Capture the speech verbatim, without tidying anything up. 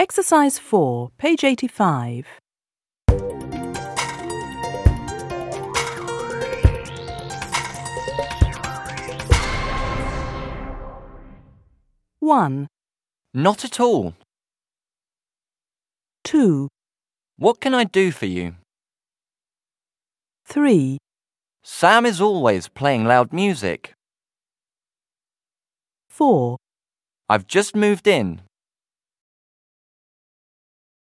Exercise four, page eighty-five. one, Not at all. two, What can I do for you? three, Sam is always playing loud music. four. I've just moved in.